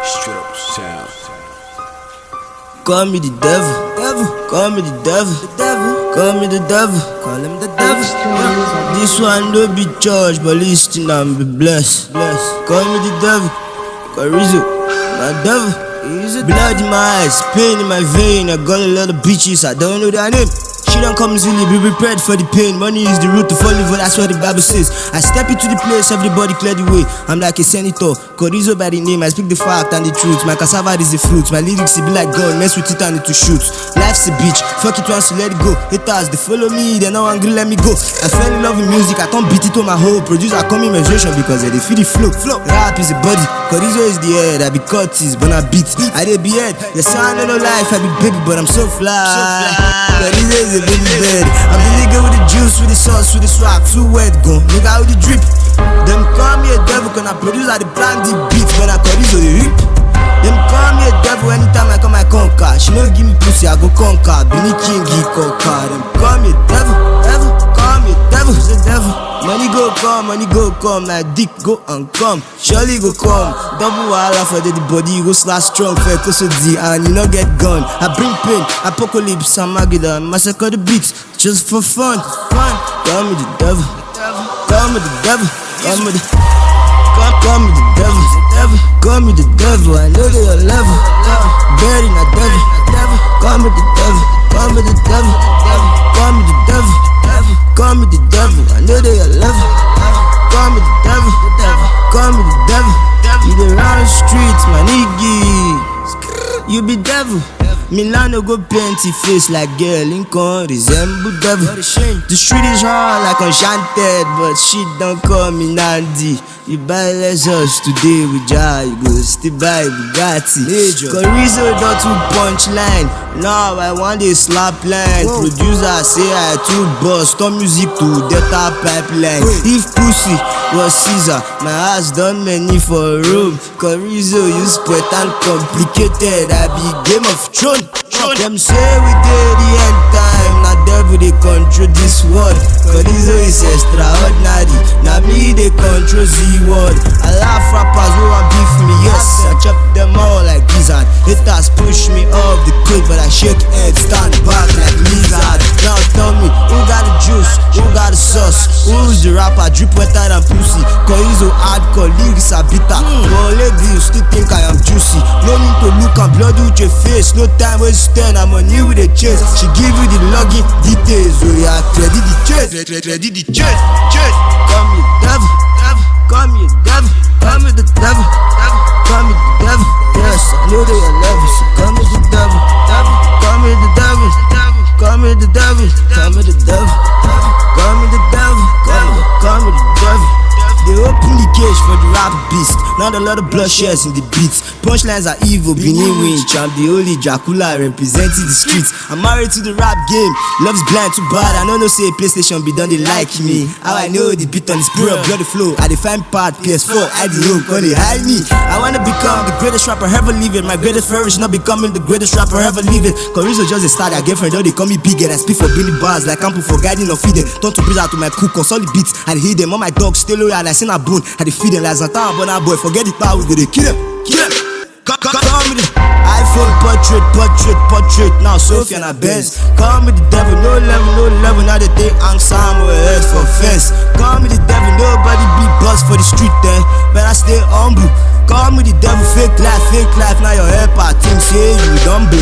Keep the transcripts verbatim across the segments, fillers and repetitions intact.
Straight up sound. Call me the devil, devil. Call me the devil, the devil. Call me the devil, call him the devil. Yeah. This one don't be charged, but listen and be blessed. Blessed. Call me the devil, Carizo, my devil. Blood in my eyes, pain in my vein. I got a lot of bitches, I don't know their name. She don't come easily, be prepared for the pain. Money is the root to fall evil, that's what the Bible says. I step into the place, everybody clear the way. I'm like a senator, Carizo by the name. I speak the fact and the truth. My cassava is the fruit. My lyrics be like God, mess with it and it to shoot. Life's a bitch, fuck it once you let it go. Haters, they follow me, they now angry, let me go. I fell in love with music, I can't beat it on my whole. Producer call me menstruation because they feel the flow. Flow. Rap is the body, Carizo is the head. I be Curtis, but I beat. I dey be head, the sound of no life. I be baby, but I'm so fly. So fly. Carizo is a baby bird. I'm the nigga with the juice, with the sauce, with the swag. Too wet, go nigga with the drip. Them call me a devil, can I produce at the plan the beat. When I Carizo the rip. Them call me a devil anytime I come I conquer. She no give me pussy, I go conquer. Benny King, he conquer. Them call me a devil, devil. Call me a devil, the devil. Money go come, money go come. Like dick go and come, surely go come. Double wahala for the body, go slash strong for custody and you no get gone. I bring pain, apocalypse, and Magida, massacre the beats just for fun. Fun. Call me the devil, call me the devil, call me the Call, call me the devil, devil. Call me the devil, I know they are level. Buried in a devil, devil. Call me the devil, call me the devil, devil. Call me the devil, devil. Call me the devil, I know they are level. Call me the devil, devil. Call me the devil. You the round streets, my nigga. You be devil. Milano go painty face like girl Lincoln resemble devil. The street is hard like Enchanted, but shit don't call me Nandi. You buy Lexus today with Jah, you go still buy Bugatti. Carizo don't too punchline, now I want a slap line. Whoa. Producer say I too bust, turn music to Delta pipeline. Wait. If pussy was Caesar, my ass done many for Rome. Carizo you spread and complicated, I be Game of Thrones. Them say we did the end time, now devil they control this world. Carizo is extraordinary, now me they control the world. I laugh rappers who want beef me, yes, I chop them all like gizzard. Haters push me off the cliff, but I shake head, stand back like lizard. Now tell me, who got the juice, who got the sauce, who's the rapper, drip wetter than pussy. Carizo hardcore, lyrics are bitter, but lady you still think I am juicy. No need to look and blood with your face, no time waste. I'm on you with a chase. She give you the login details. Oh yeah, ready the chase, ready the chase, chase. Call me devil, devil. Call me a devil, call me the devil, devil. Call me the devil. Yes, I know they are level. So call me the devil, devil. Call me the devil, devil. Call me the devil, call me the devil, devil. Call me the devil, call me, call me the devil. They open the cage for the rap beast. Not a lot of bloodshed in the beats. Punchlines are evil, Benin Winch. I'm the only Dracula representing the streets. I'm married to the rap game. Love's blind too bad. I don't know say PlayStation be done, they like me. How I know the beat on this pure bloody flow. I define part P S four, I the home, call it hide me. I wanna become the greatest rapper ever living. My greatest fear is not becoming the greatest rapper ever living. Carizo just a star, their girlfriend, though they call me big. And I speak for Billy Bars like Campo for guiding or feeding. Turn to breathe out to my cook, console the beats. I hit them, all my dogs still loyal. I seen a bone, I dey feed them like Zanta and Burna Boy. Forget the power, we go dey kill them, kill them. Call me the iPhone portrait, portrait, portrait. Now Sophia and a Benz. Call me the devil, no level, no level. Now they take hang Samuel head for fence. Call me the devil, nobody be boss for the street then, but I stay humble. Call me the devil, fake life, fake life. Now your helper team say you dumble.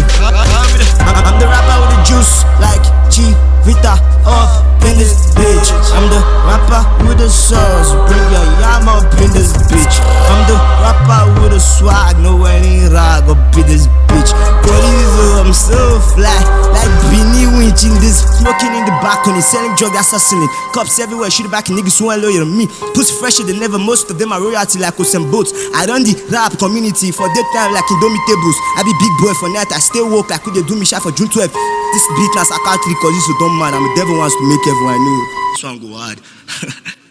I'm the rapper with the juice, like G Vita up in this bitch. I'm the rapper with the sauce, bring your yam up in this bitch. I'm the rapper with the swag, no any rag up in this bitch. Carizo, I'm so fly, like Beanie Winch in this. Smoking in the balcony, selling drug assassinate. Cops everywhere, shoot back niggas who ain't loyal to me. Pussy fresher than never, most of them are royalty like Ocean Boats. I run the rap community for daytime like Indomitables. I be big boy for night, I stay woke like who they do me shot for June twelfth. This beat class I can't record, this so dumb man. I'm a devil wants to make everyone know. This one go hard.